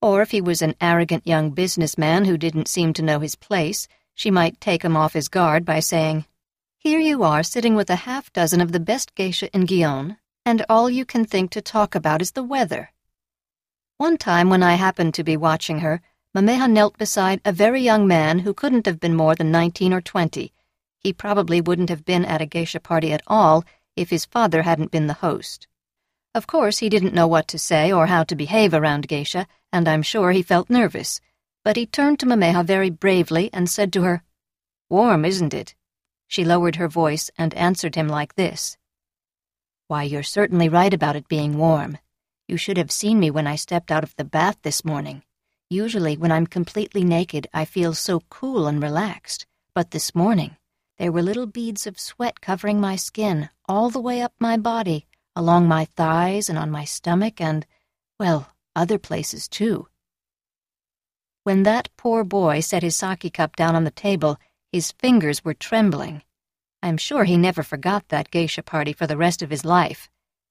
Or if he was an arrogant young businessman who didn't seem to know his place, she might take him off his guard by saying, "Here you are sitting with a half-dozen of the best geisha in Gihon, and all you can think to talk about is the weather." One time when I happened to be watching her, Mameha knelt beside a very young man who couldn't have been more than 19 or 20. He probably wouldn't have been at a geisha party at all if his father hadn't been the host. Of course, he didn't know what to say or how to behave around geisha, and I'm sure he felt nervous. But he turned to Mameha very bravely and said to her, "Warm, isn't it?" She lowered her voice and answered him like this: "Why, you're certainly right about it being warm. You should have seen me when I stepped out of the bath this morning. Usually, when I'm completely naked, I feel so cool and relaxed. But this morning, there were little beads of sweat covering my skin all the way up my body, along my thighs and on my stomach and, well, other places too." When that poor boy set his sake cup down on the table, his fingers were trembling. I'm sure he never forgot that geisha party for the rest of his life.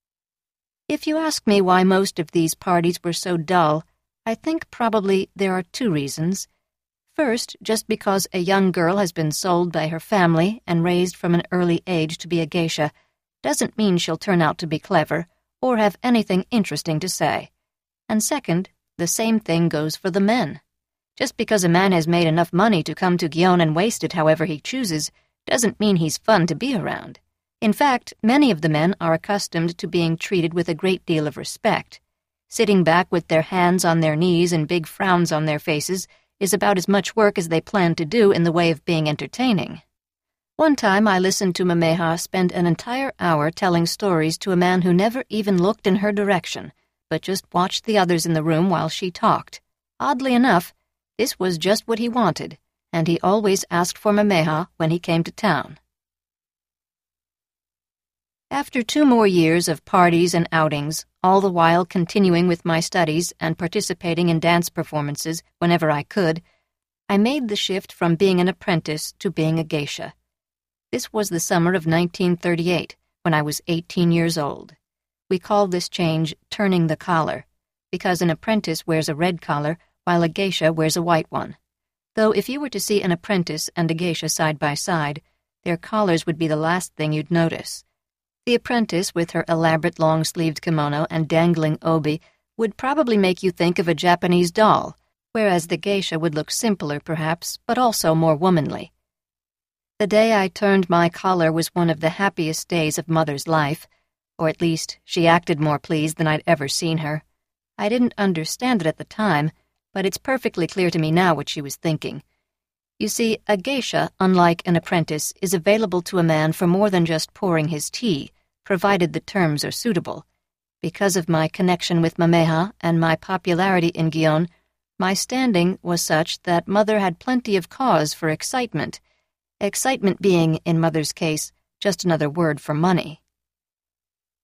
If you ask me why most of these parties were so dull, I think probably there are two reasons. First, just because a young girl has been sold by her family and raised from an early age to be a geisha doesn't mean she'll turn out to be clever or have anything interesting to say. And second, the same thing goes for the men. Just because a man has made enough money to come to Gihon and waste it however he chooses doesn't mean he's fun to be around. In fact, many of the men are accustomed to being treated with a great deal of respect. Sitting back with their hands on their knees and big frowns on their faces is about as much work as they plan to do in the way of being entertaining. One time I listened to Mameha spend an entire hour telling stories to a man who never even looked in her direction, but just watched the others in the room while she talked. Oddly enough, this was just what he wanted, and he always asked for Mameha when he came to town. After 2 more years of parties and outings, all the while continuing with my studies and participating in dance performances whenever I could, I made the shift from being an apprentice to being a geisha. This was the summer of 1938, when I was 18 years old. We called this change turning the collar, because an apprentice wears a red collar while a geisha wears a white one. Though if you were to see an apprentice and a geisha side by side, their collars would be the last thing you'd notice. The apprentice, with her elaborate long-sleeved kimono and dangling obi, would probably make you think of a Japanese doll, whereas the geisha would look simpler, perhaps, but also more womanly. The day I turned my collar was one of the happiest days of Mother's life, or at least she acted more pleased than I'd ever seen her. I didn't understand it at the time, but it's perfectly clear to me now what she was thinking. You see, a geisha, unlike an apprentice, is available to a man for more than just pouring his tea, provided the terms are suitable. Because of my connection with Mameha and my popularity in Gihon, my standing was such that Mother had plenty of cause for excitement. Excitement being, in Mother's case, just another word for money.